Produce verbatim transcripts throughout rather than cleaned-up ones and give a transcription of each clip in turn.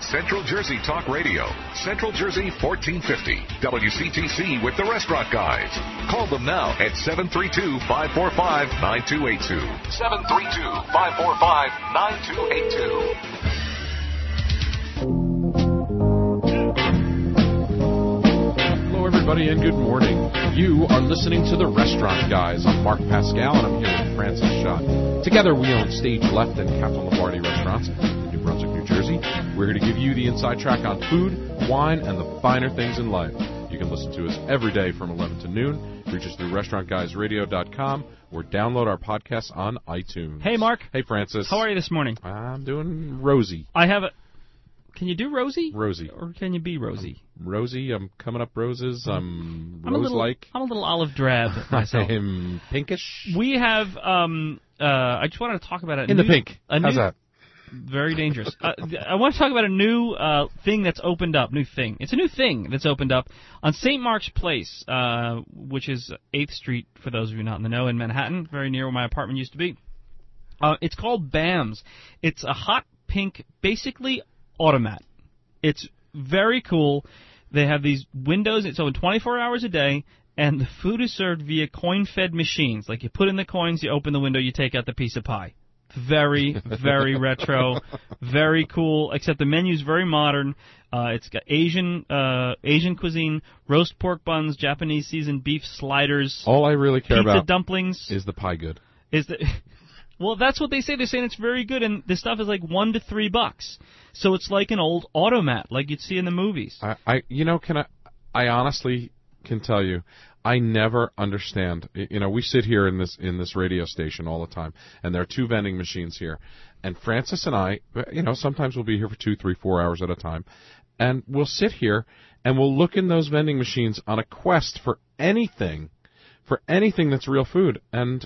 Central Jersey Talk Radio. Central Jersey fourteen fifty. W C T C with the Restaurant Guys. Call them now at seven three two, five four five, nine two eight two. seven three two, five four five, nine two eight two. Hello, everybody, and good morning. You are listening to the Restaurant Guys. I'm Mark Pascal, and I'm here with Francis Schott. Together, we own Stage Left and Captain Lombardi restaurants in New Brunswick, New Jersey. We're here to give you the inside track on food, wine, and the finer things in life. You can listen to us every day from eleven to noon. Reach us through restaurant guys radio dot com or download our podcasts on iTunes. Hey, Mark. Hey, Francis. How are you this morning? I'm doing rosy. I have a... Can you do rosy? Rosy. Or can you be rosy? I'm rosy. I'm coming up roses. I'm, I'm rose-like. A little, I'm a little olive drab myself. I'm pinkish. We have... Um, uh, I just wanted to talk about it. In new, the pink. A How's new, that? Very dangerous. uh, I want to talk about a new uh, thing that's opened up. New thing. It's a new thing that's opened up on Saint Mark's Place, uh, which is eighth Street, for those of you not in the know, in Manhattan, very near where my apartment used to be. Uh, it's called BAMS. It's a hot pink, basically, automat. It's very cool. They have these windows. It's open twenty-four hours a day, and the food is served via coin-fed machines. Like, you put in the coins, you open the window, you take out the piece of pie. Very, very retro, very cool, except the menu's very modern. Uh, it's got Asian uh, Asian cuisine, roast pork buns, Japanese seasoned beef sliders. All I really care pizza about dumplings. Is the pie good? Is the Well, that's what they say. They're saying it's very good, and the stuff is like one to three bucks. So it's like an old automat, like you'd see in the movies. I, I you know, can I? I honestly can tell you, I never understand. You know, we sit here in this in this radio station all the time, and there are two vending machines here. And Francis and I, you know, sometimes we'll be here for two, three, four hours at a time, and we'll sit here and we'll look in those vending machines on a quest for anything, for anything that's real food, and.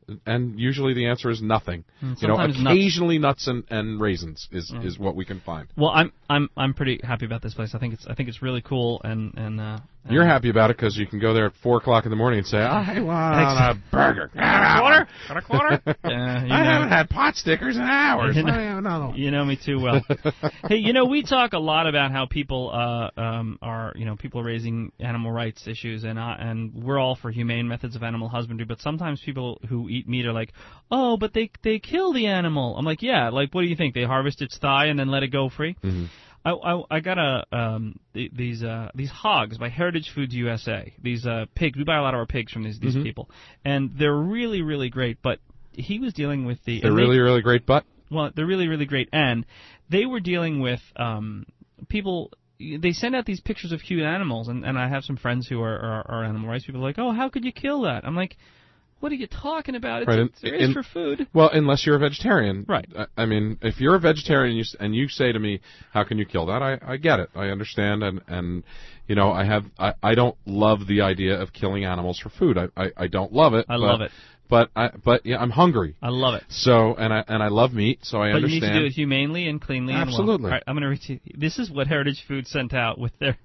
And usually the answer is nothing. And you know, sometimes occasionally nuts, nuts and, and raisins is, mm. is what we can find. Well, I'm I'm I'm pretty happy about this place. I think it's I think it's really cool, and and. Uh, You're happy about it because you can go there at four o'clock in the morning and say, "I want a burger, a quarter, got a quarter." uh, you I know, haven't had pot stickers in hours. You know, I have another one. You know me too well. Hey, you know, we talk a lot about how people uh, um, are, you know, people are raising animal rights issues, and uh, and we're all for humane methods of animal husbandry. But sometimes people who eat meat are like, "Oh, but they they kill the animal." I'm like, "Yeah, like what do you think? They harvest its thigh and then let it go free?" Mm-hmm. I, I, I got a um th- these uh these hogs by Heritage Foods U S A. These uh pigs. We buy a lot of our pigs from these these mm-hmm. people, and they're really really great. But he was dealing with the they're really they, really great, but well, they're really really great, and they were dealing with um people. They send out these pictures of cute animals, and, and I have some friends who are, are are animal rights people. Like, oh, how could you kill that? I'm like, what are you talking about? It's, right, it's, it is for food. Well, unless you're a vegetarian. Right. I, I mean, if you're a vegetarian and you, and you say to me, how can you kill that? I, I get it. I understand. And, and you know, I have I, I don't love the idea of killing animals for food. I, I, I don't love it. I but, love it. But I but yeah, I'm hungry. I love it. So and I and I love meat, so I but understand. But you need to do it humanely and cleanly. Absolutely. And well. All right, I'm going to read you. This is what Heritage Foods sent out with their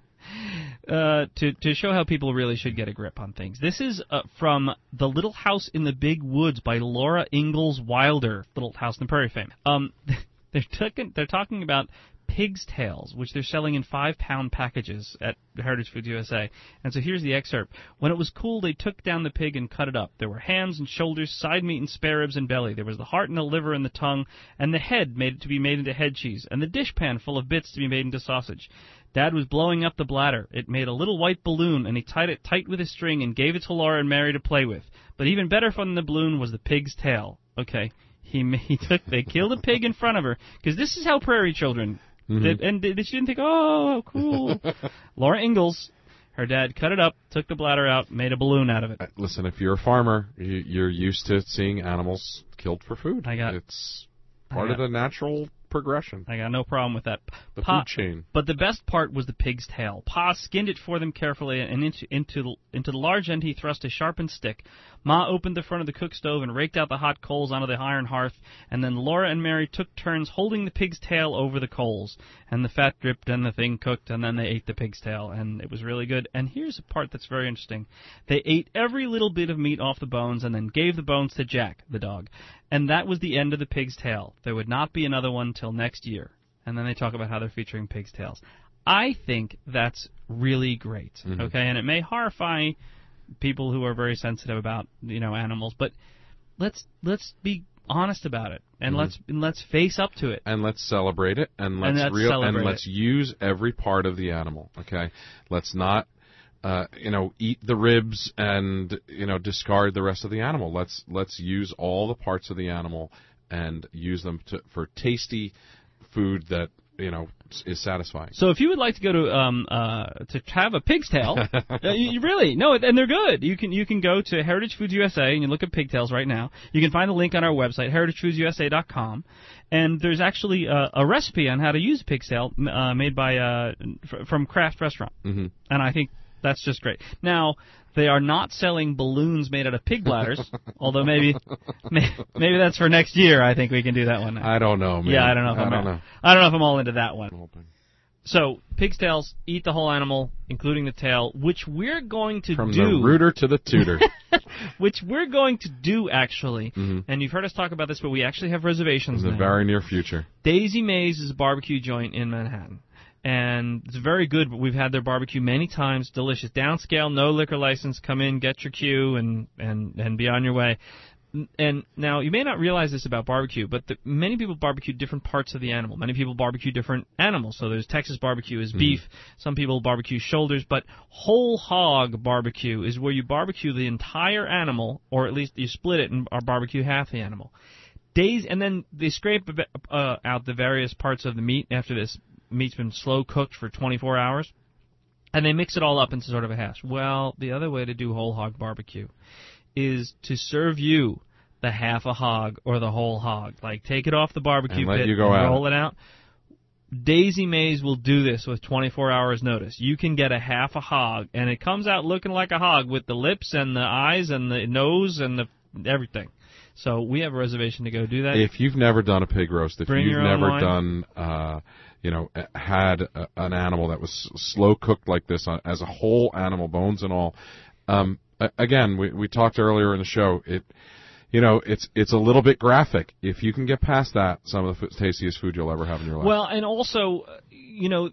uh, to to show how people really should get a grip on things. This is uh, from The Little House in the Big Woods by Laura Ingalls Wilder. Little House in the Prairie fame. Um, they're talking they're talking about pig's tails, which they're selling in five-pound packages at Heritage Foods U S A. And so here's the excerpt. When it was cool, they took down the pig and cut it up. There were hams and shoulders, side meat and spare ribs and belly. There was the heart and the liver and the tongue, and the head made to be made into head cheese, and the dishpan full of bits to be made into sausage. Dad was blowing up the bladder. It made a little white balloon, and he tied it tight with a string and gave it to Laura and Mary to play with. But even better from the balloon was the pig's tail. Okay, he, he took, they killed a pig in front of her, because this is how prairie children... Mm-hmm. Did, and did, she didn't think, oh, cool. Laura Ingalls, her dad cut it up, took the bladder out, made a balloon out of it. Listen, if you're a farmer, you, you're used to seeing animals killed for food. I got It's part got, of the natural progression. I got no problem with that. The Pa, food chain. But the best part was the pig's tail. Pa skinned it for them carefully, and into into, into the large end he thrust a sharpened stick. Ma opened the front of the cook stove and raked out the hot coals onto the iron hearth, and then Laura and Mary took turns holding the pig's tail over the coals. And the fat dripped, and the thing cooked, and then they ate the pig's tail, and it was really good. And here's a part that's very interesting. They ate every little bit of meat off the bones, and then gave the bones to Jack, the dog. And that was the end of the pig's tail. There would not be another one till next year. and then they talk about how they're featuring pig's tails. I think that's really great, mm-hmm. okay? And it may horrify people who are very sensitive about, you know, animals, but let's let's be honest about it, and mm-hmm. let's and let's face up to it, and let's celebrate it, and let's, and let's real celebrate and let's it. use every part of the animal. Okay, let's not, uh, you know, eat the ribs and you know discard the rest of the animal. Let's let's use all the parts of the animal and use them to, for tasty food that you know is satisfying. So if you would like to go to um uh to have a pig's tail, uh, you really no, and they're good. You can you can go to Heritage Foods U S A and you look at pigtails right now. You can find the link on our website heritage foods u s a dot com, and there's actually a, a recipe on how to use pig's tail uh, made by uh f- from Kraft Restaurant, mm-hmm. and I think that's just great. Now, they are not selling balloons made out of pig bladders, although maybe, maybe maybe that's for next year. I think we can do that one. I don't know, man. Yeah, I don't know if I I'm don't all, know. I don't know if I'm all into that one. So, pig's tails, eat the whole animal, including the tail, which we're going to From do. From the rooter to the tutor. Which we're going to do, actually. Mm-hmm. And you've heard us talk about this, but we actually have reservations in the now. very near future. Daisy Mays is a barbecue joint in Manhattan. And it's very good. We've had their barbecue many times. Delicious. Downscale, no liquor license. Come in, get your cue, and, and, and be on your way. And now, you may not realize this about barbecue, but the, many people barbecue different parts of the animal. Many people barbecue different animals. So there's Texas barbecue is beef. Mm-hmm. Some people barbecue shoulders. But whole hog barbecue is where you barbecue the entire animal, or at least you split it and barbecue half the animal. Days, and then they scrape uh, out the various parts of the meat after this meat's been slow cooked for twenty-four hours, and they mix it all up into sort of a hash. Well, the other way to do whole hog barbecue is to serve you the half a hog or the whole hog. Like, take it off the barbecue and pit and out. roll it out. Daisy Mays will do this with twenty-four hours notice. You can get a half a hog, and it comes out looking like a hog with the lips and the eyes and the nose and the everything. So we have a reservation to go do that. If you've never done a pig roast, if Bring you've your own never wine. done, uh, you know, had a, an animal that was slow cooked like this uh, as a whole animal, bones and all, um, again, we we talked earlier in the show. It, you know, it's it's a little bit graphic. If you can get past that, some of the f- tastiest food you'll ever have in your life. Well, and also, you know,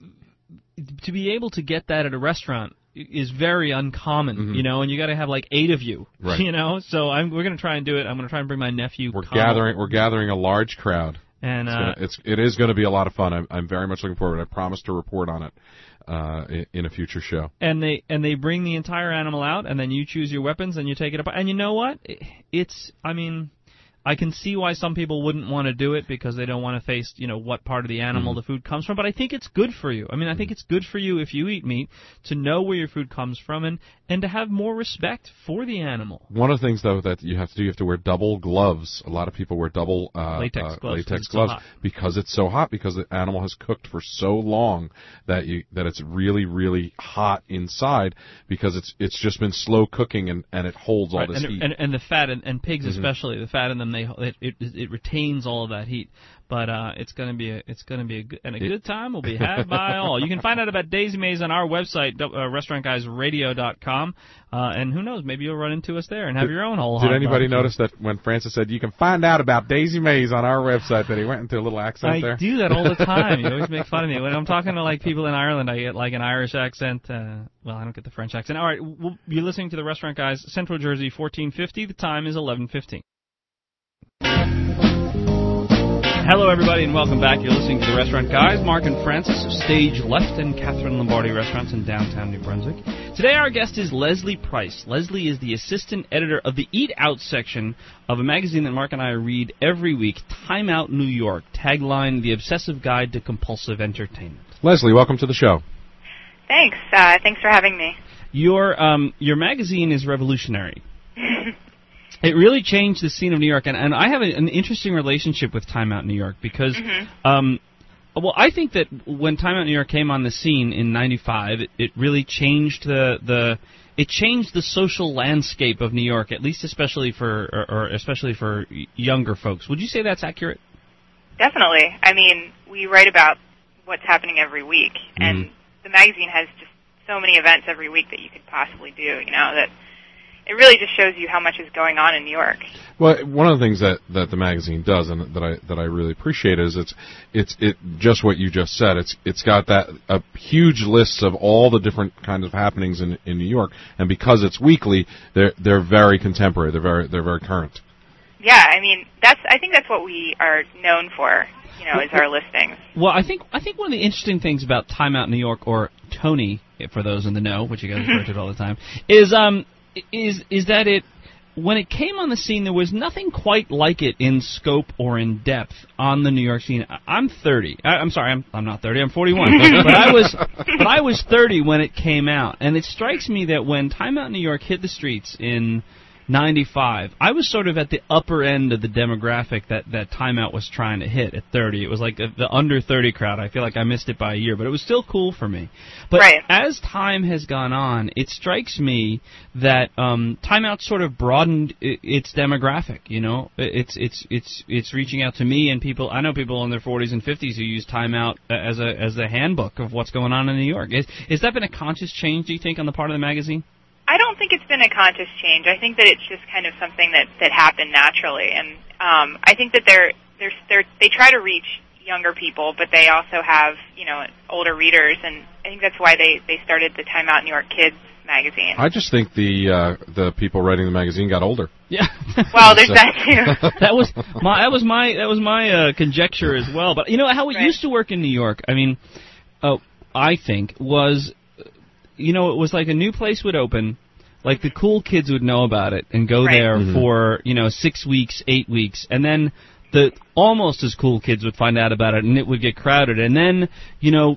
to be able to get that at a restaurant is very uncommon, mm-hmm. you know, and you got to have like eight of you, right. you know. So I'm we're going to try and do it. I'm going to try and bring my nephew. We're Connell. gathering. We're gathering a large crowd, and it's, uh, gonna, it's it is going to be a lot of fun. I'm I'm very much looking forward. I promise to report on it uh, in, in a future show. And they and they bring the entire animal out, and then you choose your weapons and you take it apart. And you know what? It, it's I mean. I can see why some people wouldn't want to do it because they don't want to face, you know, what part of the animal mm-hmm. the food comes from. But I think it's good for you. I mean, I think it's good for you if you eat meat to know where your food comes from and, and to have more respect for the animal. One of the things, though, that you have to do, you have to wear double gloves. A lot of people wear double uh, latex uh, gloves, latex it's gloves so because it's so hot, because the animal has cooked for so long that you that it's really, really hot inside because it's it's just been slow cooking and, and it holds all right. this and, heat. And, and the fat, and, and pigs mm-hmm. especially, the fat in them, they it, it it retains all of that heat. But uh, it's going to be a it's going to be a good, and a good time will be had by all. You can find out about Daisy Mays on our website, uh, restaurant guys radio dot com. Uh, and who knows, maybe you'll run into us there and have did, your own whole. Did anybody barbecue. notice that when Francis said you can find out about Daisy Mays on our website that he went into a little accent I there? I do that all the time. You always make fun of me when I'm talking to like people in Ireland. I get like an Irish accent. Uh, well, I don't get the French accent. All right, we'll, you're listening to the Restaurant Guys, Central Jersey, fourteen fifty. The time is eleven fifteen. Hello, everybody, and welcome back. You're listening to the Restaurant Guys, Mark and Francis of Stage Left and Catherine Lombardi Restaurants in downtown New Brunswick. Today, our guest is Leslie Price. Leslie is the assistant editor of the Eat Out section of a magazine that Mark and I read every week, Time Out New York, tagline, The Obsessive Guide to Compulsive Entertainment. Leslie, welcome to the show. Thanks. Uh, thanks for having me. Your um, your magazine is revolutionary. It really changed the scene of New York, and, and I have a, an interesting relationship with Time Out New York because, mm-hmm. um, well, I think that when Time Out New York came on the scene in ninety-five, it, it really changed the, the it changed the social landscape of New York, at least especially for or, or especially for younger folks. Would you say that's accurate? Definitely. I mean, we write about what's happening every week, mm-hmm. and the magazine has just so many events every week that you could possibly do. You know that. it really just shows you how much is going on in New York. Well, one of the things that, that the magazine does, and that I that I really appreciate, is it's it's it just what you just said. It's it's got that a huge list of all the different kinds of happenings in in New York, and because it's weekly, they're they're very contemporary. They're very they're very current. Yeah, I mean that's I think that's what we are known for. You know, is our listings. Well, I think I think one of the interesting things about Time Out New York, or Tony, for those in the know, which you guys refer to it all the time, is um is is that it. When it came on the scene, there was nothing quite like it in scope or in depth on the New York scene. I'm thirty. I, I'm sorry, I'm I'm not thirty. I'm forty-one. but I was but I was thirty when it came out, and it strikes me that when Time Out New York hit the streets in ninety-five, I was sort of at the upper end of the demographic that, that Time Out was trying to hit at thirty. It was like the, the under thirty crowd. I feel like I missed it by a year, but it was still cool for me. But right. as time has gone on, it strikes me that um, Time Out sort of broadened I- its demographic. You know, it's it's it's it's reaching out to me and people. I know people in their forties and fifties who use Time Out as a as a handbook of what's going on in New York. Is, has that been a conscious change, do you think, on the part of the magazine? I don't think it's been a conscious change. I think that it's just kind of something that, that happened naturally, and um, I think that they're they're they're they try to reach younger people, but they also have you know older readers, and I think that's why they, they started the Time Out New York Kids magazine. I just think the uh, the people writing the magazine got older. Yeah. Well, there's that too. that was my that was my that was my uh, conjecture as well. But you know how it right. used to work in New York. I mean, uh, I think was. You know, it was like a new place would open, like the cool kids would know about it and go right. there mm-hmm. for, you know, six weeks, eight weeks, and then the almost as cool kids would find out about it and it would get crowded. And then, you know,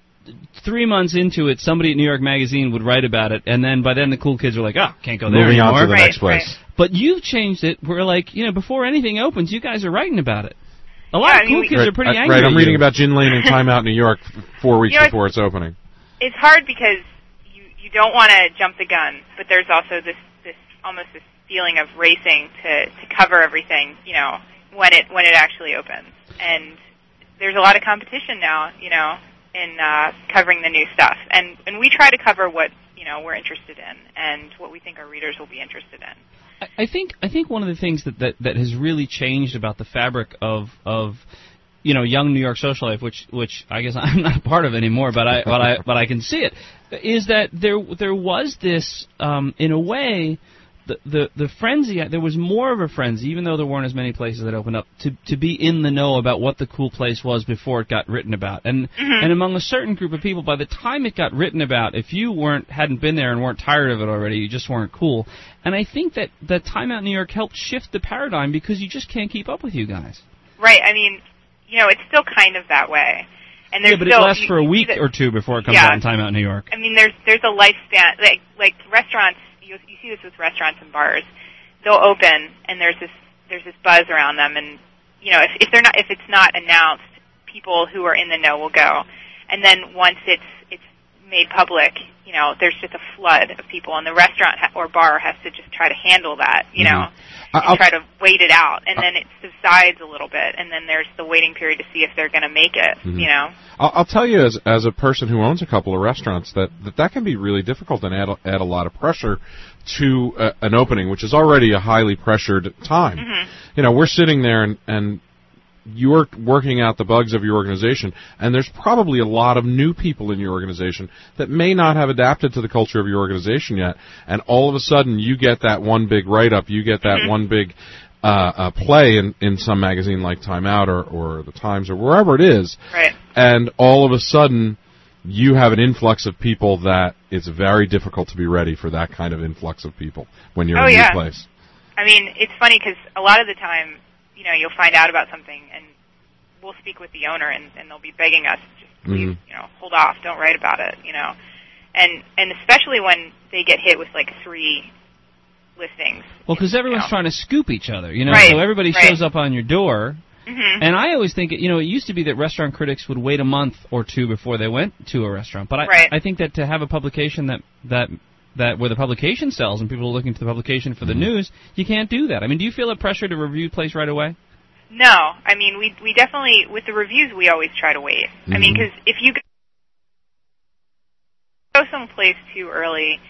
three months into it, somebody at New York Magazine would write about it, and then by then the cool kids were like, oh, can't go there Moving anymore. on to the right, next place. Right. But you've changed it where, like, you know, before anything opens, you guys are writing about it. A lot yeah, of I mean, cool we, kids right, are pretty uh, angry Right, I'm at reading you. about Gin Lane and Time Out New York four weeks you know, before it's opening. It's hard because you don't want to jump the gun, but there's also this, this almost this feeling of racing to, to cover everything, you know, when it when it actually opens. And there's a lot of competition now, you know, in uh, covering the new stuff. And and we try to cover what, you know, we're interested in and what we think our readers will be interested in. I think I think one of the things that, that, that has really changed about the fabric of of you know, young New York social life, which which I guess I'm not a part of anymore, but I but I but I can see it, is that there there was this um, in a way the, the the frenzy. There was more of a frenzy, even though there weren't as many places that opened up, to to be in the know about what the cool place was before it got written about. And mm-hmm. and among a certain group of people, by the time it got written about, if you weren't hadn't been there and weren't tired of it already, you just weren't cool. And I think that the Time Out New York helped shift the paradigm because you just can't keep up with you guys. Right. I mean, you know, it's still kind of that way. And there's yeah, but still, it lasts you, for a you week that, or two before it comes yeah. out in Time Out New York. I mean, there's there's a lifespan. Like like restaurants, you you see this with restaurants and bars. They'll open, and there's this there's this buzz around them, and you know, if if they're not if it's not announced, people who are in the know will go. And then once it's it's made public, you know, there's just a flood of people, and the restaurant ha- or bar has to just try to handle that, you mm-hmm. know. And try to wait it out, and then it subsides a little bit, and then there's the waiting period to see if they're going to make it, mm-hmm. you know? I'll, I'll tell you, as as a person who owns a couple of restaurants, that that, that can be really difficult and add, add a lot of pressure to uh, an opening, which is already a highly pressured time. Mm-hmm. You know, we're sitting there, and, and you're working out the bugs of your organization, and there's probably a lot of new people in your organization that may not have adapted to the culture of your organization yet, and all of a sudden you get that one big write-up, you get that mm-hmm. one big uh, uh, play in, in some magazine like Time Out or, or The Times or wherever it is, right. and all of a sudden you have an influx of people that it's very difficult to be ready for that kind of influx of people when you're oh, in a yeah. new place. I mean, it's funny because a lot of the time, you know, you'll find out about something, and we'll speak with the owner, and, and they'll be begging us, just please, mm-hmm. you know, hold off, don't write about it, you know. And and especially when they get hit with, like, three listings. Well, because everyone's you know. trying to scoop each other, you know, right. so everybody right. shows up on your door. Mm-hmm. And I always think, you know, it used to be that restaurant critics would wait a month or two before they went to a restaurant. But I, right. I think that to have a publication that, that that where the publication sells and people are looking to the publication for the news, you can't do that. I mean, do you feel a pressure to review place right away? No. I mean, we we definitely, with the reviews, we always try to wait. Mm-hmm. I mean, because if you go someplace too early,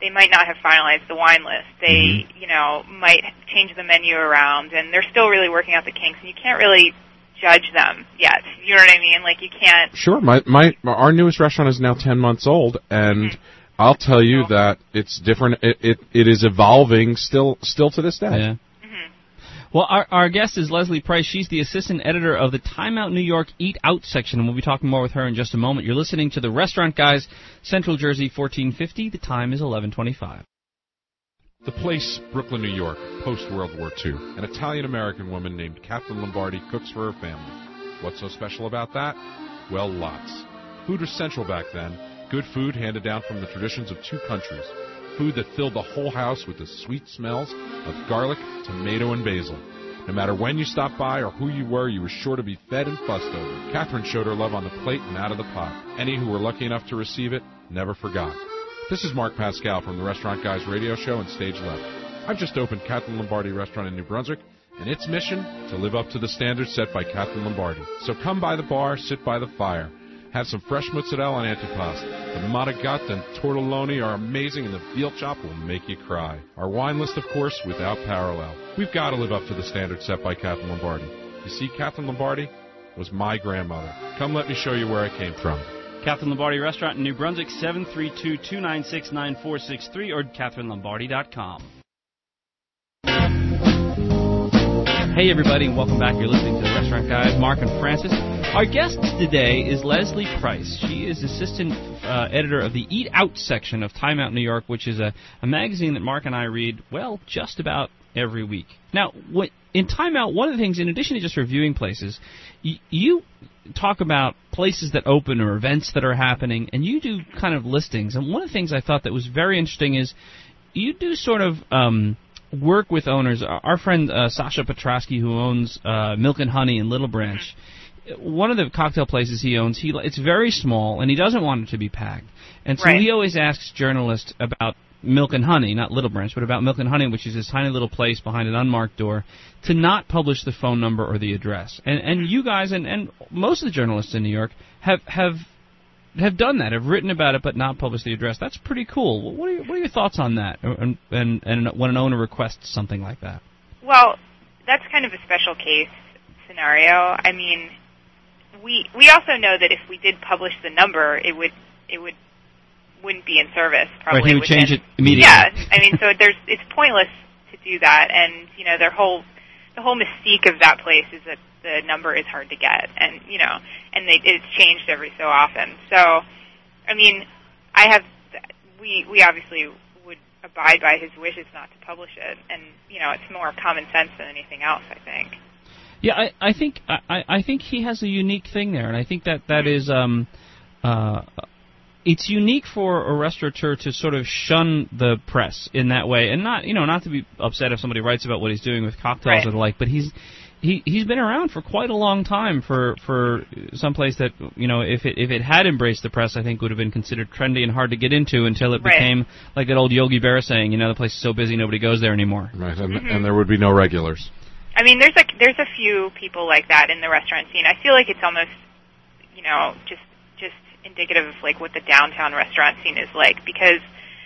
they might not have finalized the wine list. They, Mm-hmm. you know, might change the menu around, and they're still really working out the kinks, and you can't really judge them yet. You know what I mean? Like, you can't... Sure. My, my, our newest restaurant is now ten months old, and Mm-hmm. I'll tell you Cool. that it's different. It, it, it is evolving still, still to this day. Yeah. Well, our, our guest is Leslie Price. She's the assistant editor of the Time Out New York Eat Out section, and we'll be talking more with her in just a moment. You're listening to The Restaurant Guys, Central Jersey, fourteen fifty. The time is eleven twenty-five. The place, Brooklyn, New York, post-World War Two. An Italian-American woman named Catherine Lombardi cooks for her family. What's so special about that? Well, lots. Food was central back then. Good food handed down from the traditions of two countries. Food that filled the whole house with the sweet smells of garlic, tomato, and basil. No matter when you stopped by or who you were, you were sure to be fed and fussed over. Catherine showed her love on the plate and out of the pot. Any who were lucky enough to receive it never forgot. This is Mark Pascal from the Restaurant Guys radio show and Stage Left. I've just opened Catherine Lombardi Restaurant in New Brunswick, and its mission, to live up to the standards set by Catherine Lombardi. So come by the bar, sit by the fire. Have some fresh mozzarella and antipasto. The matagat and tortelloni are amazing, and the veal chop will make you cry. Our wine list, of course, without parallel. We've got to live up to the standards set by Catherine Lombardi. You see, Catherine Lombardi was my grandmother. Come let me show you where I came from. Catherine Lombardi Restaurant in New Brunswick, seven three two, two nine six, nine four six three or catherine lombardi dot com. Hey, everybody, and welcome back. You're listening to The Restaurant Guys, Mark and Francis. Our guest today is Leslie Price. She is assistant uh, editor of the Eat Out section of Time Out New York, which is a, a magazine that Mark and I read, well, just about every week. Now, what, in Time Out, one of the things, in addition to just reviewing places, y- you talk about places that open or events that are happening, and you do kind of listings. And one of the things I thought that was very interesting is you do sort of... Um, work with owners. Our friend uh, Sasha Petrosky, who owns uh, Milk and Honey in Little Branch, one of the cocktail places he owns, he it's very small, and he doesn't want it to be packed. And so Right. he always asks journalists about Milk and Honey, not Little Branch, but about Milk and Honey, which is this tiny little place behind an unmarked door, to not publish the phone number or the address. And, and you guys, and, and most of the journalists in New York, have have have done that, have written about it but not published the address. That's pretty cool. What are your, what are your thoughts on that, and, and, and when an owner requests something like that? Well, that's kind of a special case scenario. I mean, we we also know that if we did publish the number, it would it would wouldn't be in service. Probably Right, he would within, change it immediately. Yeah, I mean, so there's it's pointless to do that, and you know, their whole the whole mystique of that place is that the number is hard to get, and you know, and they, it's changed every so often. So, I mean, I have we we obviously would abide by his wishes not to publish it, and you know, it's more common sense than anything else, I think. Yeah, I, I think I, I think he has a unique thing there, and I think that that is um, uh, it's unique for a restaurateur to sort of shun the press in that way, and not you know not to be upset if somebody writes about what he's doing with cocktails Right. or the like, but he's he he's been around for quite a long time for for someplace that you know if it if it had embraced the press, I think would have been considered trendy and hard to get into until it Right. became like that old Yogi Berra saying, you know, the place is so busy nobody goes there anymore. Right, and, Mm-hmm. and there would be no regulars. I mean, there's a there's a few people like that in the restaurant scene. I feel like it's almost, you know, just just indicative of like what the downtown restaurant scene is like. Because,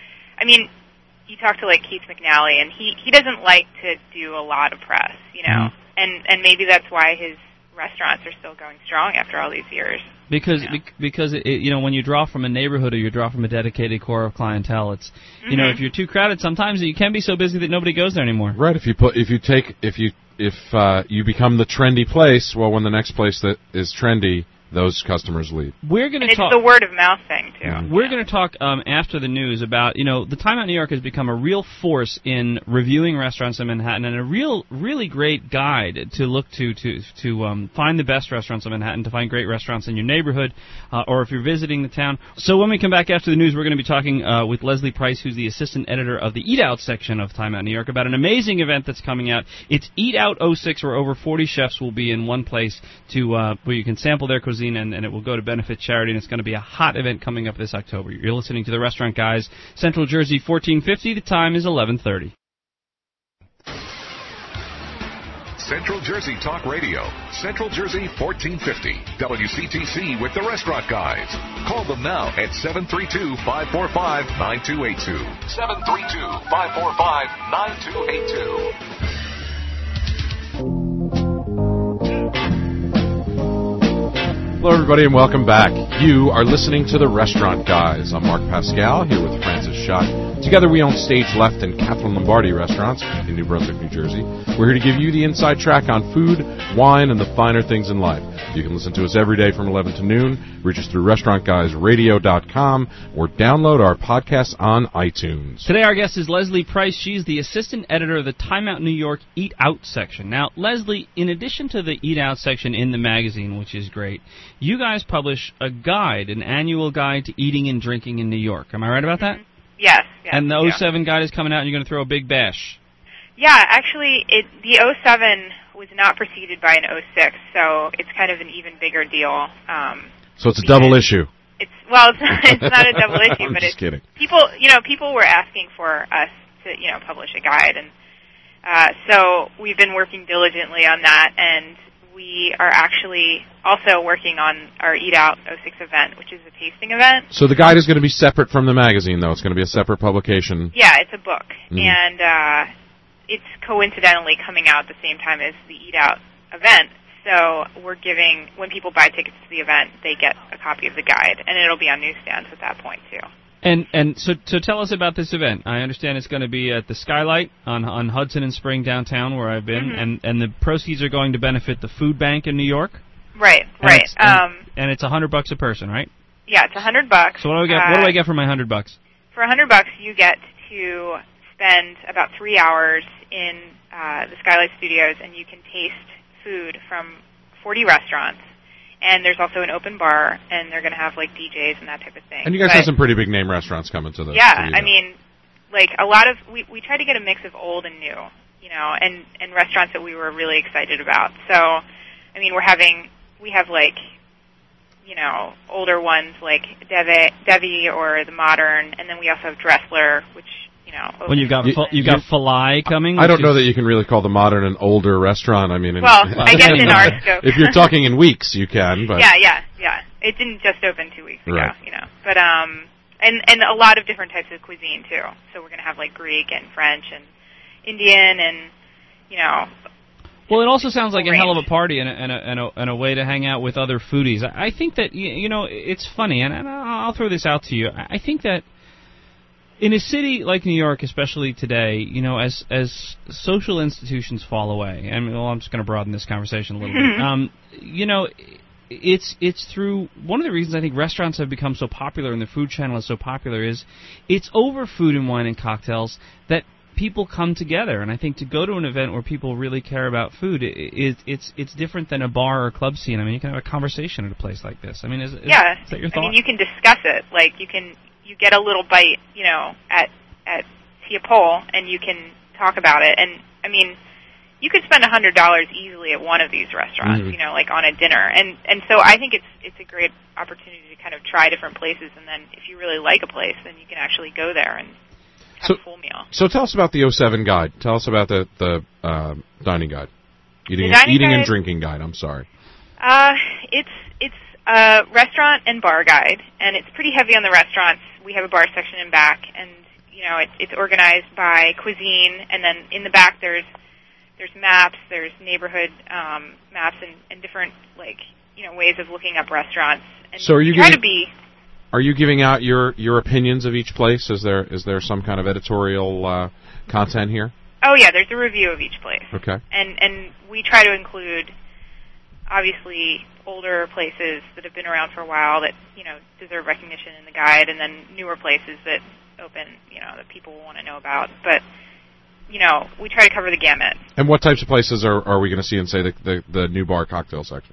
I mean, you talk to like Keith McNally, and he he doesn't like to do a lot of press, you know, Mm-hmm. and and maybe that's why his restaurants are still going strong after all these years. Because Yeah. bec- because it, you know when you draw from a neighborhood or you draw from a dedicated core of clientele, it's you know Mhm. if you're too crowded, sometimes you can be so busy that nobody goes there anymore. Right, if you put if you take if you if uh, you become the trendy place, well, when the next place that is trendy, those customers leave. We're going And to it's talk. the word of mouth thing too. Mhm. We're going to talk um, after the news about, you know, the Time Out New York has become a real force in reviewing restaurants in Manhattan, and a real, really great guide to look to to to um, find the best restaurants in Manhattan, to find great restaurants in your neighborhood, uh, or if you're visiting the town. So when we come back after the news, we're going to be talking uh, with Leslie Price, who's the assistant editor of the Eat Out section of Time Out New York, about an amazing event that's coming out. It's Eat Out oh six, where over forty chefs will be in one place to uh, where you can sample their cuisine, and, and it will go to benefit charity, and it's going to be a hot event coming up this October. You're listening to The Restaurant Guys, Central Jersey, fourteen fifty. The time is eleven thirty. Central Jersey Talk Radio. Central Jersey fourteen fifty. W C T C with the Restaurant Guys. Call them now at seven three two, five four five, nine two eight two. seven three two, five four five, nine two eight two. Hello, everybody, and welcome back. You are listening to The Restaurant Guys. I'm Mark Pascal, here with Francis Schott. Together, we own Stage Left and Catherine Lombardi restaurants in New Brunswick, New Jersey. We're here to give you the inside track on food, wine, and the finer things in life. You can listen to us every day from eleven to noon. Reach us through restaurant guys radio dot com or download our podcast on iTunes. Today our guest is Leslie Price. She's the assistant editor of the Time Out New York Eat Out section. Now, Leslie, in addition to the Eat Out section in the magazine, which is great, you guys publish a guide, an annual guide to eating and drinking in New York. Am I right about that? Yes. yes and the oh seven yeah. guide is coming out, and you're going to throw a big bash. Yeah, actually, it, the oh seven was not preceded by an oh six, so it's kind of an even bigger deal. Um, so it's a double issue. It's well, it's not, it's not a double issue, I'm but just it's kidding. people. You know, people were asking for us to, you know, publish a guide, and uh, so we've been working diligently on that, and we are actually also working on our Eat Out oh six event, which is a tasting event. So the guide is going to be separate from the magazine, though. It's going to be a separate publication. Yeah, it's a book, mm-hmm. and uh, it's coincidentally coming out at the same time as the Eat Out event. So we're giving, when people buy tickets to the event, they get a copy of the guide, and it'll be on newsstands at that point, too. And and so so tell us about this event. I understand it's going to be at the Skylight on on Hudson and Spring downtown, where I've been, mm-hmm. and, and the proceeds are going to benefit the food bank in New York. Right, and right. It's, and, um, and it's a hundred bucks a person, right? Yeah, it's a hundred bucks. So what do I get? Uh, what do I get for my hundred bucks? For a hundred bucks, you get to spend about three hours in uh, the Skylight Studios, and you can taste food from forty restaurants. And there's also an open bar, and they're going to have, like, D Js and that type of thing. And you guys but, have some pretty big name restaurants coming to the Yeah, to the I mean, like, a lot of, we, we try to get a mix of old and new, you know, and, and restaurants that we were really excited about. So, I mean, we're having, we have, like, you know, older ones like Devi, Devi or The Modern, and then we also have Dressler, which, you know. Well, you've got you, you've got Filet coming. I don't know that you can really call The Modern an older restaurant. I mean, in, well, I guess in our scope. If you're talking in weeks, you can. But yeah, yeah, yeah. It didn't just open two weeks ago, right. you know. But um, and and a lot of different types of cuisine too. So we're gonna have like Greek and French and Indian and you know. Well, it also sounds like range. a hell of a party and a, and, a, and, a, and a way to hang out with other foodies. I think that, you know, it's funny, and, and I'll throw this out to you. I think that in a city like New York, especially today, you know, as as social institutions fall away, and well, I'm just going to broaden this conversation a little bit. Um, you know, it's it's through one of the reasons I think restaurants have become so popular and the food channel is so popular is it's over food and wine and cocktails that people come together, and I think to go to an event where people really care about food, it, it, it's it's different than a bar or a club scene. I mean, you can have a conversation at a place like this. I mean, is, is, yeah. is that your thought? I mean, you can discuss it. Like you can, you get a little bite, you know, at at Teopole, and you can talk about it. And I mean, you could spend a hundred dollars easily at one of these restaurants, mm-hmm. you know, like on a dinner. And and so I think it's it's a great opportunity to kind of try different places, and then if you really like a place, then you can actually go there and have so, a full meal. So tell us about the oh seven guide. Tell us about the the uh, dining guide, eating dining eating guide, and drinking guide. I'm sorry. Uh, it's it's a restaurant and bar guide, and it's pretty heavy on the restaurants. We have a bar section in back, and you know it's it's organized by cuisine, and then in the back there's there's maps, there's neighborhood um, maps, and, and different like you know ways of looking up restaurants. And so are you try giving, to be? Are you giving out your, your opinions of each place? Is there is there some kind of editorial uh, content here? Oh yeah, there's a review of each place. Okay. And and we try to include obviously older places that have been around for a while that you know deserve recognition in the guide, and then newer places that open you know that people want to know about. But you know we try to cover the gamut. And what types of places are, are we going to see in say the, the the new bar cocktail section?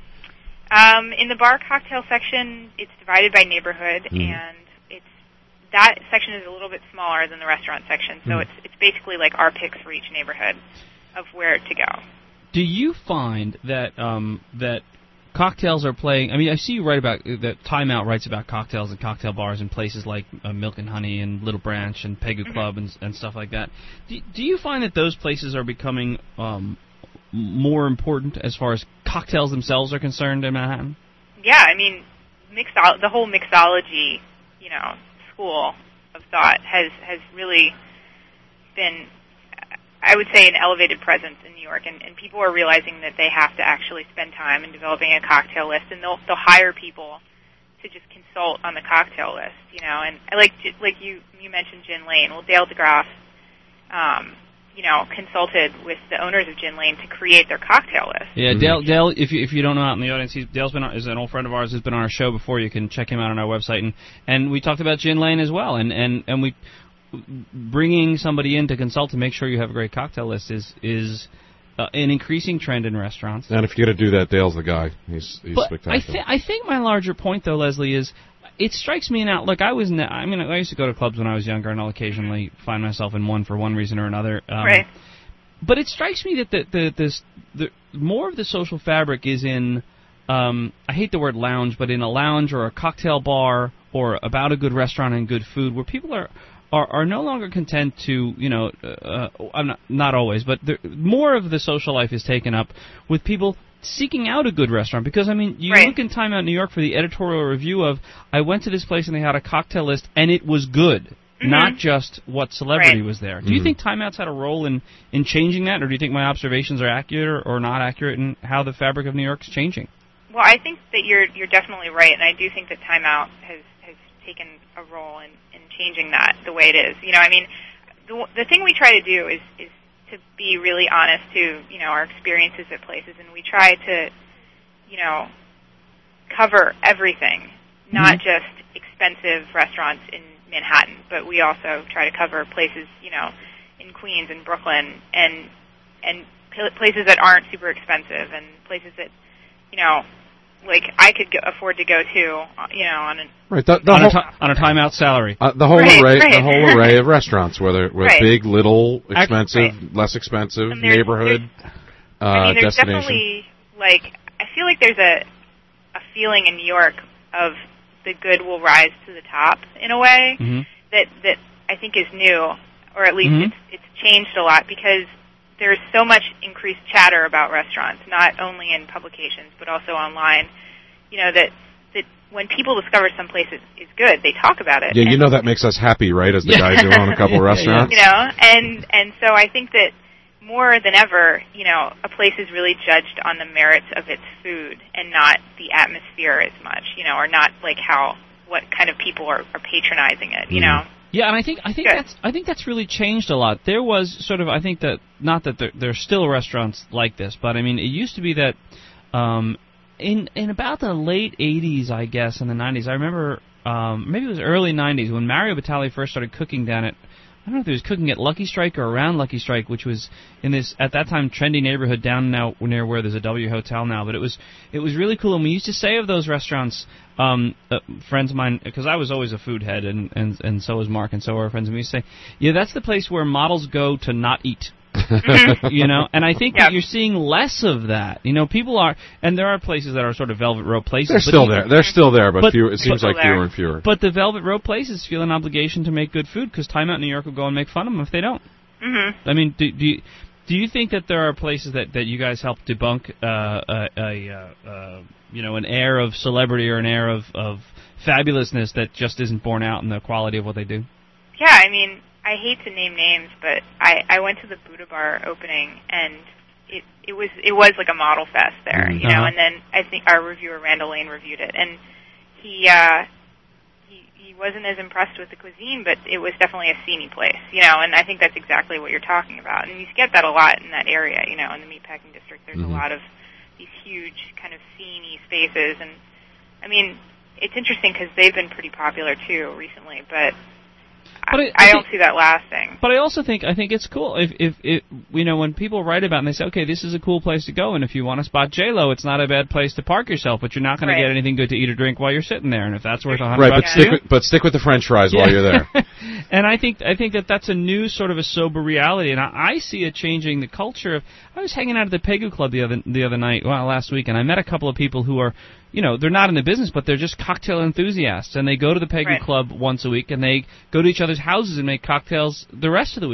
Um, in the bar cocktail section, it's divided by neighborhood, mm. and it's that section is a little bit smaller than the restaurant section. So mm. it's it's basically like our picks for each neighborhood of where to go. Do you find that um, that cocktails are playing? I mean, I see you write about that. Time Out writes about cocktails and cocktail bars in places like uh, Milk and Honey and Little Branch and Pegu mm-hmm. Club and, and stuff like that. Do, do you find that those places are becoming um, more important as far as cocktails themselves are concerned in Manhattan? Yeah, I mean, mixo- the whole mixology, you know, school of thought has has really been, I would say, an elevated presence in New York, and, and people are realizing that they have to actually spend time in developing a cocktail list, and they'll they'll hire people to just consult on the cocktail list, you know. And I like like you you mentioned Gin Lane. Well, Dale DeGraff, um, you know, consulted with the owners of Gin Lane to create their cocktail list. Yeah, Dale. Dale, if you if you don't know out in the audience, he's, Dale's been on, is an old friend of ours who's been on our show before. You can check him out on our website, and and we talked about Gin Lane as well, and and and we. Bringing somebody in to consult to make sure you have a great cocktail list is is uh, an increasing trend in restaurants. And if you're going to do that, Dale's the guy. He's, he's but spectacular. I, th- I think my larger point, though, Leslie, is it strikes me now. Look, I was ne- I mean, I used to go to clubs when I was younger, and I'll occasionally find myself in one for one reason or another. Um, right. But it strikes me that the the this the more of the social fabric is in. Um, I hate the word lounge, but in a lounge or a cocktail bar or about a good restaurant and good food, where people are. Are, are no longer content to, you know, uh, I'm not, not always, but there, more of the social life is taken up with people seeking out a good restaurant. Because, I mean, you right. look in Time Out New York for the editorial review of, I went to this place and they had a cocktail list, and it was good, mm-hmm. not just what celebrity right. was there. Do mm-hmm. you think Time Out's had a role in, in changing that, or do you think my observations are accurate or not accurate in how the fabric of New York's changing? Well, I think that you're you're definitely right, and I do think that Time Out has, has taken a role in, in changing that the way it is. You know, I mean, the the thing we try to do is is to be really honest to, you know, our experiences at places, and we try to, you know, cover everything, not mm-hmm. just expensive restaurants in Manhattan, but we also try to cover places, you know, in Queens and Brooklyn, and and places that aren't super expensive, and places that, you know, like I could go, afford to go to, you know, on a right the, the on, whole, a t- on a timeout salary. Uh, the whole right, array, right. the whole array of restaurants, whether whether right. big, little, expensive, right. less expensive, there's, neighborhood, there's, uh, I mean, there's destination. definitely, like, I feel like there's a a feeling in New York of the good will rise to the top in a way mm-hmm. that that I think is new, or at least mm-hmm. it's it's changed a lot, because there's so much increased chatter about restaurants, not only in publications but also online. You know, that that when people discover some place is, is good, they talk about it. Yeah, you and, know that makes us happy, right? As the Yeah. guys who own a couple Yeah, restaurants. You know, and and so I think that more than ever, you know, a place is really judged on the merits of its food and not the atmosphere as much, you know, or not like how what kind of people are, are patronizing it, you Mm-hmm. know. Yeah, and I think I think Good. that's I think that's really changed a lot. There was sort of I think that not that there there's still restaurants like this, but I mean it used to be that um, in in about the late eighties, I guess, and the nineties. I remember um, maybe it was early nineties when Mario Batali first started cooking down at I don't know if he was cooking at Lucky Strike or around Lucky Strike, which was in this at that time trendy neighborhood down now near where there's a W Hotel now. But it was it was really cool, and we used to say of those restaurants, um, uh, friends of mine, because I was always a food head, and, and and so was Mark, and so were our friends. And we used to say, yeah, that's the place where models go to not eat. You know, and I think Yep. that you're seeing less of that. You know, people are, and there are places that are sort of Velvet Rope places. They're but still even- there. They're still there, but, but- fewer, it seems but- like fewer and fewer. But the Velvet Rope places feel an obligation to make good food because Time Out New York will go and make fun of them if they don't. Mm-hmm. I mean, do, do you, do you think that there are places that, that you guys help debunk uh, a, a uh, uh, you know an air of celebrity or an air of, of fabulousness that just isn't borne out in the quality of what they do? Yeah, I mean, I hate to name names, but I, I went to the Buddha Bar opening, and it it was it was like a model fest there, Mm-hmm. you know. Uh-huh. And then I think our reviewer Randall Lane reviewed it, and he uh, he he wasn't as impressed with the cuisine, but it was definitely a sceney place, you know. And I think that's exactly what you're talking about, and you get that a lot in that area, you know, in the meatpacking district. There's Mm-hmm. a lot of these huge kind of sceney spaces, and I mean, it's interesting because they've been pretty popular too recently, but. But I, I- I I don't think- see that lasting. But I also think I think it's cool if if it you know when people write about it and they say, okay, this is a cool place to go, and if you want to spot J Lo, it's not a bad place to park yourself, but you're not going Right. to get anything good to eat or drink while you're sitting there, and if that's worth a hundred Right, but bucks, stick to with, you- but stick with the French fries while you're there. And I think I think that that's a new sort of a sober reality, and I, I see it changing the culture of. I was hanging out at the Pegu Club the other the other night, well, last week, and I met a couple of people who are, you know, they're not in the business, but they're just cocktail enthusiasts, and they go to the Pegu Right. Club once a week, and they go to each other's houses and make cocktails the rest of the week,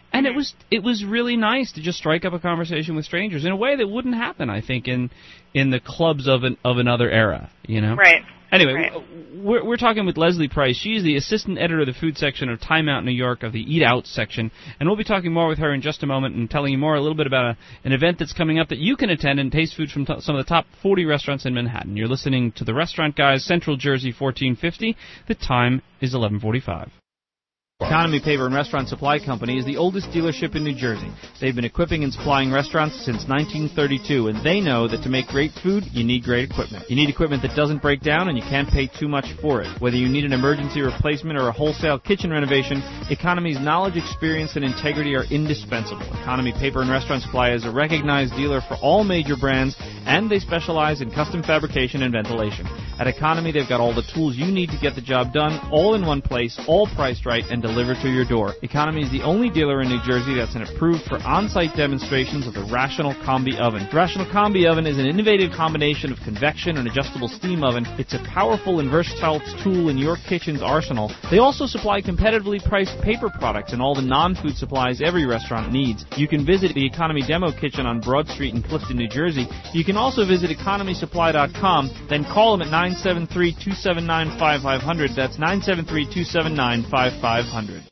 And it was it was really nice to just strike up a conversation with strangers in a way that wouldn't happen, I think, in in the clubs of an of another era. You know. Right. Anyway, right. we're we're talking with Leslie Price. She's the assistant editor of the food section of Time Out New York, of the Eat Out section, and we'll be talking more with her in just a moment and telling you more a little bit about a, an event that's coming up that you can attend and taste food from t- some of the top forty restaurants in Manhattan. You're listening to the Restaurant Guys, Central Jersey, fourteen fifty. The time is eleven forty-five. Economy Paper and Restaurant Supply Company is the oldest dealership in New Jersey. They've been equipping and supplying restaurants since nineteen thirty-two, and they know that to make great food, you need great equipment. You need equipment that doesn't break down, and you can't pay too much for it. Whether you need an emergency replacement or a wholesale kitchen renovation, Economy's knowledge, experience, and integrity are indispensable. Economy Paper and Restaurant Supply is a recognized dealer for all major brands, and they specialize in custom fabrication and ventilation. At Economy, they've got all the tools you need to get the job done, all in one place, all priced right, and delivered to your door. Economy is the only dealer in New Jersey that's been approved for on-site demonstrations of the Rational Combi Oven. The Rational Combi Oven is an innovative combination of convection and adjustable steam oven. It's a powerful and versatile tool in your kitchen's arsenal. They also supply competitively priced paper products and all the non-food supplies every restaurant needs. You can visit the Economy Demo Kitchen on Broad Street in Clifton, New Jersey. You can also visit economy supply dot com, then call them at nine seven three, two seven nine, five five zero zero. That's nine seven three, two seven nine, five five zero zero.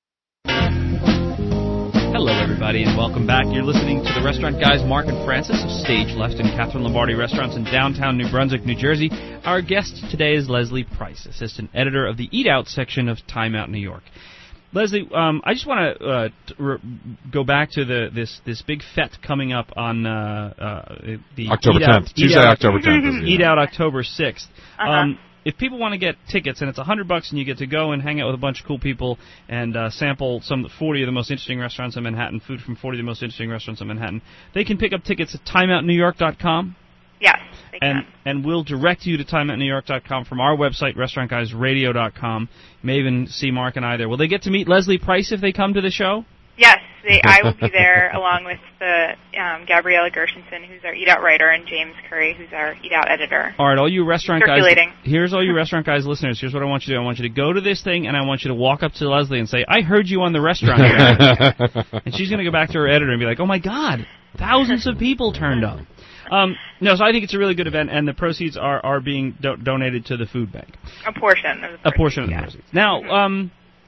Hello, everybody, and welcome back. You're listening to the Restaurant Guys, Mark and Francis of Stage Left and Catherine Lombardi Restaurants in downtown New Brunswick, New Jersey. Our guest today is Leslie Price, assistant editor of the Eat Out section of Time Out New York. Leslie, um, I just want to uh, t- re- go back to the this this big fete coming up on uh, uh, the October Eat Out, tenth, Tuesday, Eat Out, October tenth. Eat Out October sixth. Uh-huh. Um, if people want to get tickets, and it's a hundred bucks, and you get to go and hang out with a bunch of cool people and uh, sample some forty of the most interesting restaurants in Manhattan, food from forty of the most interesting restaurants in Manhattan, they can pick up tickets at time out new york dot com. Yes, they and, can. And we'll direct you to time out new york dot com from our website, restaurant guys radio dot com. You may even see Mark and I there. Will they get to meet Leslie Price if they come to the show? Yes, they, I will be there along with the um, Gabriella Gershenson, who's our Eat Out writer, and James Curry, who's our Eat Out editor. All right, all you restaurant guys. Circulating. Here's all you restaurant guys listeners. Here's what I want you to do. I want you to go to this thing, and I want you to walk up to Leslie and say, "I heard you on the restaurant." And she's going to go back to her editor and be like, "Oh my God, thousands of people turned up." Um, no, so I think it's a really good event, and the proceeds are are being do- donated to the food bank. A portion of the proceeds. A portion of the yeah. proceeds. Now, um,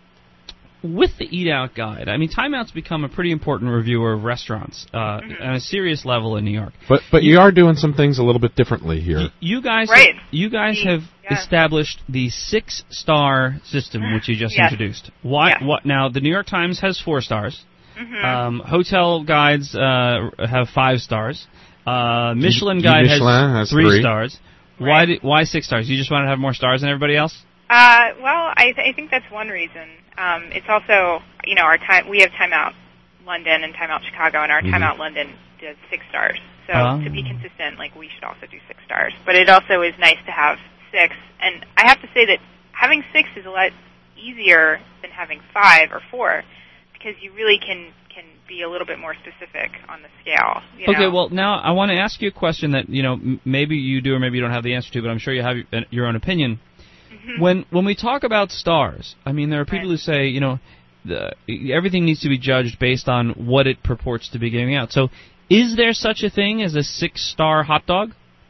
with the Eat Out Guide, I mean, Time Out's become a pretty important reviewer of restaurants uh, mm-hmm. on a serious level in New York. But but you, you are doing some things a little bit differently here. Y- you guys, right. have, you guys the, have yeah. established the six-star system, which you just yes. introduced. Why? Yes. What? Now, the New York Times has four stars. Mm-hmm. Um, hotel guides uh, have five stars. Uh, Michelin Guide Michelin has, has three, three stars. Right. Why? Did, why six stars? You just want to have more stars than everybody else? Uh, well, I, th- I think that's one reason. Um, it's also, you know, our time. We have Time Out London and Time Out Chicago, and our mm-hmm. Time Out London does six stars. So uh. to be consistent, like we should also do six stars. But it also is nice to have six. And I have to say that having six is a lot easier than having five or four, because you really can can be a little bit more specific on the scale. You okay, know? well, now I want to ask you a question that, you know, m- maybe you do or maybe you don't have the answer to, but I'm sure you have your, your own opinion. Mm-hmm. When when we talk about stars, I mean, there are people right. who say, you know, the, everything needs to be judged based on what it purports to be giving out. So is there such a thing as a six-star hot dog?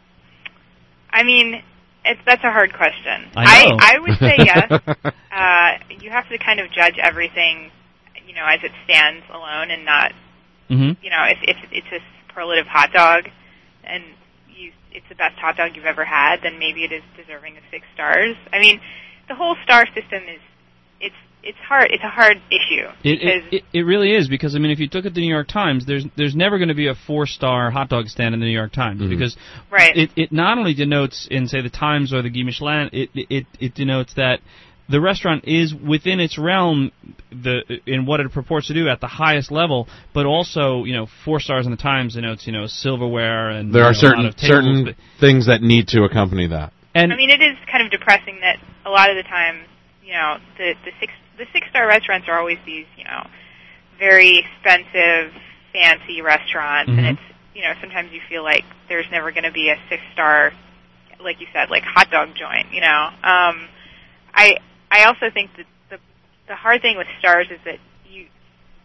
I mean, it's, that's a hard question. I know. I, I would say yes. uh, you have to kind of judge everything, you know, as it stands alone, and not, mm-hmm. you know, if, if it's a superlative hot dog and you, it's the best hot dog you've ever had, then maybe it is deserving of six stars. I mean, the whole star system is, it's it's hard. It's a hard issue. It, it, it, it really is, because, I mean, if you look at the New York Times, there's there's never going to be a four-star hot dog stand in the New York Times, mm-hmm. because right. it, it not only denotes in, say, the Times or the Guy Michelin, it, it, it denotes that the restaurant is within its realm the in what it purports to do at the highest level, but also, you know, four stars in the Times denotes, you know, silverware and there you are know, certain a lot of tables, certain but, things that need to accompany that. And I mean, it is kind of depressing that a lot of the time, you know, the the six the six star restaurants are always these, you know, very expensive, fancy restaurants, mm-hmm. and it's, you know, sometimes you feel like there's never going to be a six star, like you said, like hot dog joint, you know. Um, I I also think that the the hard thing with stars is that you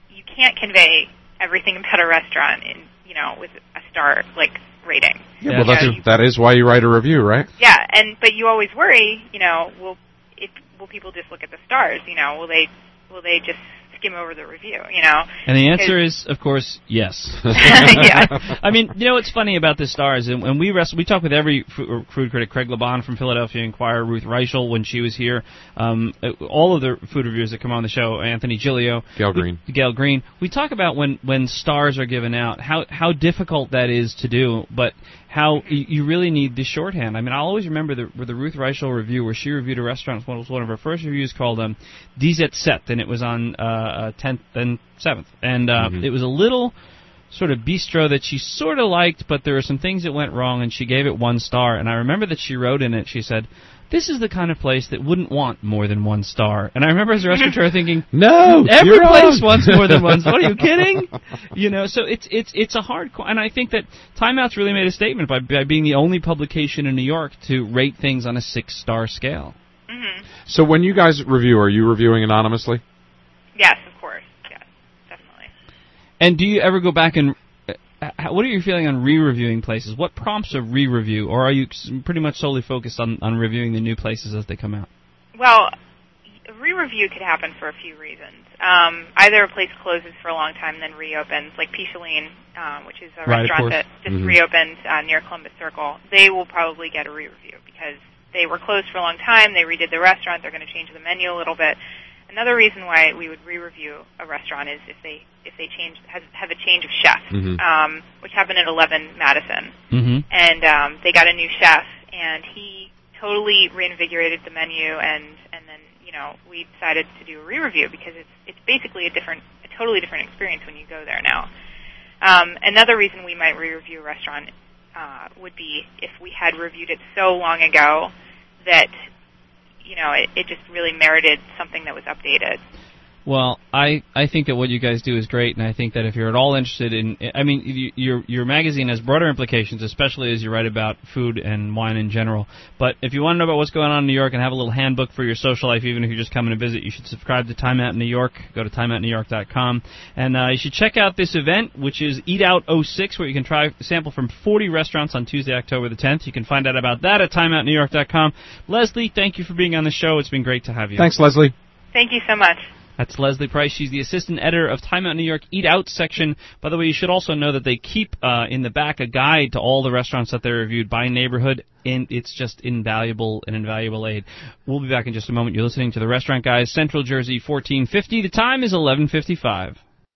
you can't convey everything about a restaurant in, you know, with a star, like, rating. Yeah, well, that's, you, that is why you write a review, right? Yeah, and but you always worry, you know, will it, will people just look at the stars? You know, will they will they just skim over the review? You know, and the answer is, of course, yes. Yeah. I mean, you know what's funny about the stars, and when we wrestle, we talk with every food, food critic, Craig Laban from Philadelphia Inquirer, Ruth Reichel when she was here, um, all of the food reviewers that come on the show, Anthony Gilio, Gail Green, we, Gail Green. We talk about when when stars are given out, how how difficult that is to do, but how you, you really need the shorthand. I mean, I'll always remember the the Ruth Reichel review where she reviewed a restaurant. It was one of her first reviews called um, Dizet Set, and it was on uh, tenth and seventh, and uh, mm-hmm. it was a little sort of bistro that she sort of liked, but there were some things that went wrong, and she gave it one star. And I remember that she wrote in it, she said, "This is the kind of place that wouldn't want more than one star." And I remember as a restaurateur thinking, "No, every you're place wrong. wants more than one star. What are you kidding?" You know, so it's it's it's a hard, co- and I think that Time Out's really made a statement by by being the only publication in New York to rate things on a six-star scale. Mm-hmm. So when you guys review, are you reviewing anonymously? Yes, of course. Yes, definitely. And do you ever go back and How, what are you feeling on re-reviewing places? What prompts a re-review, or are you pretty much solely focused on, on reviewing the new places as they come out? Well, a re-review could happen for a few reasons. Um, either a place closes for a long time and then reopens, like Picheline, um, which is a right, restaurant that just mm-hmm. reopened uh, near Columbus Circle. They will probably get a re-review because they were closed for a long time. They redid the restaurant. They're going to change the menu a little bit. Another reason why we would re-review a restaurant is if they if they change have, have a change of chef, mm-hmm. um, which happened at eleven Madison, mm-hmm. and um, they got a new chef, and he totally reinvigorated the menu, and and then you know we decided to do a re-review because it's it's basically a different, a totally different experience when you go there now. Um, another reason we might re-review a restaurant uh, would be if we had reviewed it so long ago that, you know, it, it just really merited something that was updated. Well, I, I think that what you guys do is great, and I think that if you're at all interested in, I mean, you, your your magazine has broader implications, especially as you write about food and wine in general. But if you want to know about what's going on in New York and have a little handbook for your social life, even if you're just coming to visit, you should subscribe to Time Out New York. Go to time out new york dot com. And uh, you should check out this event, which is Eat Out oh six, where you can try a sample from forty restaurants on Tuesday, October the tenth. You can find out about that at time out new york dot com. Leslie, thank you for being on the show. It's been great to have you. Thanks, Leslie. Thank you so much. That's Leslie Price. She's the assistant editor of Time Out New York Eat Out section. By the way, you should also know that they keep uh, in the back a guide to all the restaurants that they reviewed by neighborhood, and it's just invaluable, an invaluable aid. We'll be back in just a moment. You're listening to the Restaurant Guys, Central Jersey, fourteen fifty. The time is eleven fifty-five.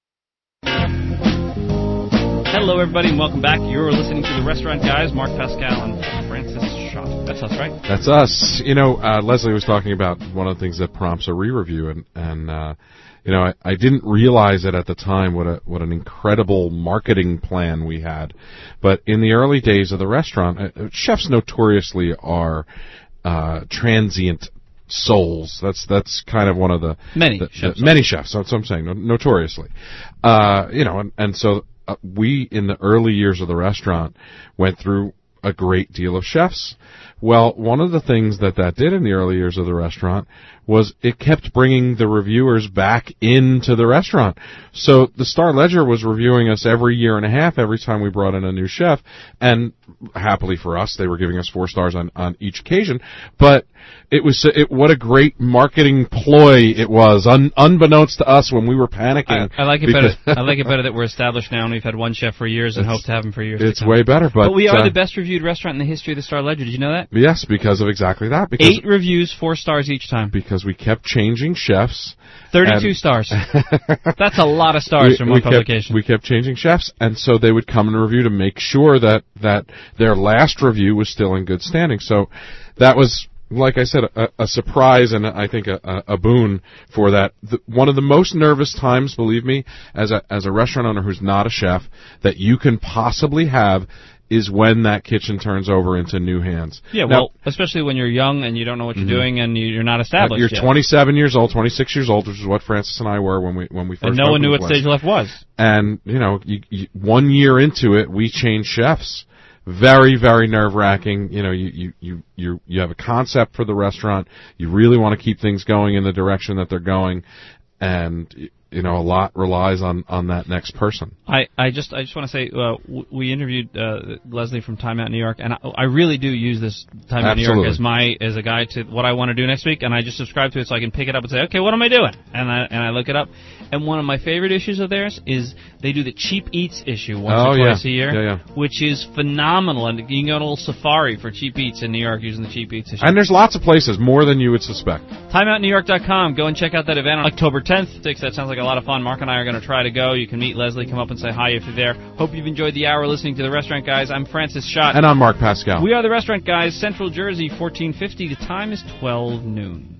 Hello, everybody, and welcome back. You're listening to the Restaurant Guys, Mark Pascal and Francis Schott. That's us, right? That's us. You know, uh, Leslie was talking about one of the things that prompts a re-review, and, and uh, you know, I, I didn't realize it at the time what a what an incredible marketing plan we had. But in the early days of the restaurant, uh, chefs notoriously are uh, transient souls. That's that's kind of one of the many the, chefs. The, many chefs. That's what I'm saying. No, notoriously, uh, you know, and, and so uh, we in the early years of the restaurant went through a great deal of chefs. Well, one of the things that that did in the early years of the restaurant was it kept bringing the reviewers back into the restaurant. So the Star Ledger was reviewing us every year and a half, every time we brought in a new chef, and happily for us, they were giving us four stars on, on each occasion. But it was it, what a great marketing ploy it was, un, unbeknownst to us when we were panicking. I, I like it better. I like it better that we're established now and we've had one chef for years and hope to have him for years. It's way better, but, but we are uh, the best reviewed restaurant in the history of the Star Ledger. Did you know that? Yes, because of exactly that. Because Eight reviews, four stars each time. Because we kept changing chefs. Thirty-two stars. That's a lot of stars we, from one we publication. Kept, we kept changing chefs, and so they would come and review to make sure that that their last review was still in good standing. So that was, like I said, a, a surprise and I think a, a boon for that. The, one of the most nervous times, believe me, as a as a restaurant owner who's not a chef, that you can possibly have is when that kitchen turns over into new hands. Yeah, now, well, especially when you're young and you don't know what you're mm-hmm. doing and you're not established You're yet. twenty-seven years old, twenty-six years old, which is what Francis and I were when we when we first. And no one knew what place. Stage Left was. And you know, you, you, one year into it, we changed chefs. Very, very nerve-wracking. You know, you you you you you have a concept for the restaurant. You really want to keep things going in the direction that they're going, and you know, a lot relies on, on that next person. I, I just I just want to say uh, w- we interviewed uh, Leslie from Time Out New York, and I, I really do use this Time Out New York as my as a guide to what I want to do next week, and I just subscribe to it so I can pick it up and say, okay, what am I doing? And I and I look it up. And one of my favorite issues of theirs is they do the Cheap Eats issue once oh, or yeah. twice a year, yeah, yeah. which is phenomenal. And you can go on a little safari for Cheap Eats in New York using the Cheap Eats issue. And there's lots of places, more than you would suspect. time out new york dot com. Go and check out that event on October tenth. That sounds like a lot of fun. Mark and I are going to try to go. You can meet Leslie, come up and say hi if you're there. Hope you've enjoyed the hour listening to The Restaurant Guys. I'm Francis Schott. And I'm Mark Pascal. We are The Restaurant Guys, Central Jersey, fourteen fifty. The time is twelve noon.